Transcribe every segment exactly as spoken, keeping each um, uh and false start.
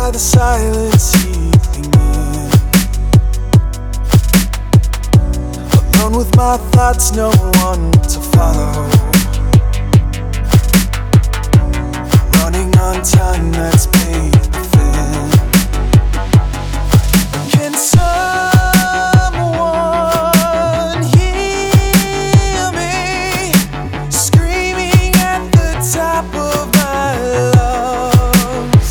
by the silence seeping in. Alone with my thoughts, no one to follow. Running on time that's paper thin. Can someone hear me screaming at the top of my lungs?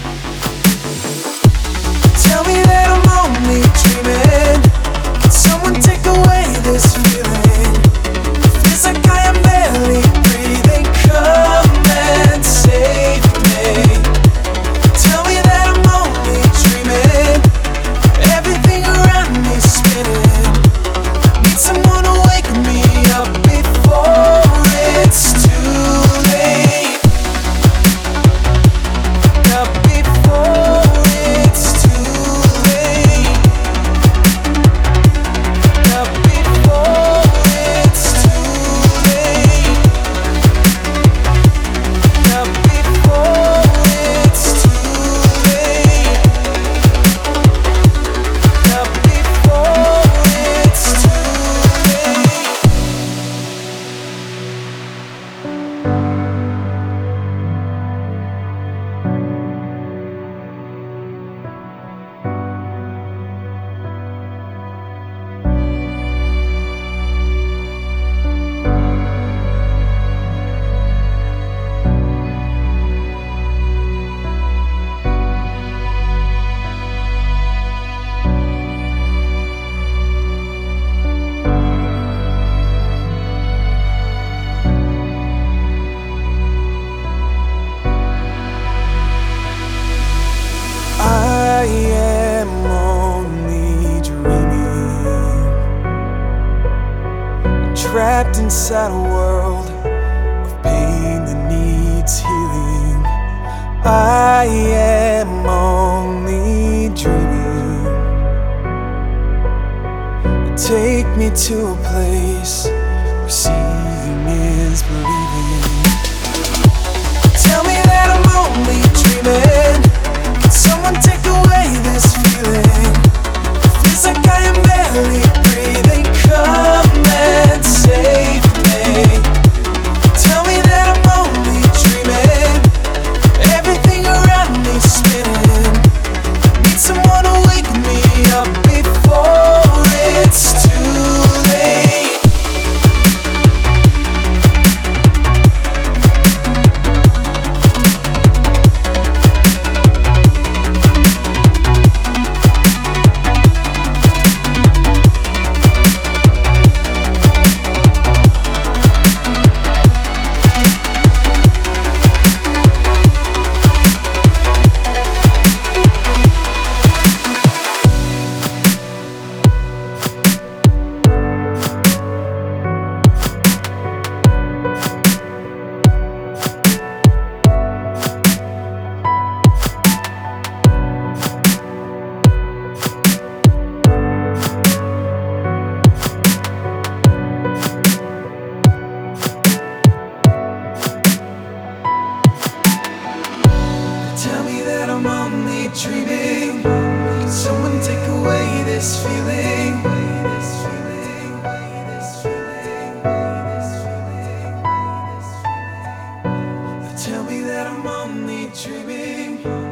Tell me that I'm only dreaming. Can someone take away this feeling? It feels like I am barely breathing. Come and save me. Tell me that I'm only dreaming. Everything around me spinning. Need someone to wake me up before it's too late. Up before it's too late. Up before it's too late. Up before it's too late. Up before it's too late. I am only dreaming, trapped inside a world of pain that needs healing. I am only dreaming. Take me to a place where seeing is believing. Tell me that I'm only dreaming. Can someone take away this feeling? It feels like I am barely breathing. Come and save me. Tell me that I'm only dreaming. Everything around me spinning. Need someone to wake me up before it's too late. Tell me that I'm only dreaming. Can someone take away this feeling? Tell me that I'm only dreaming.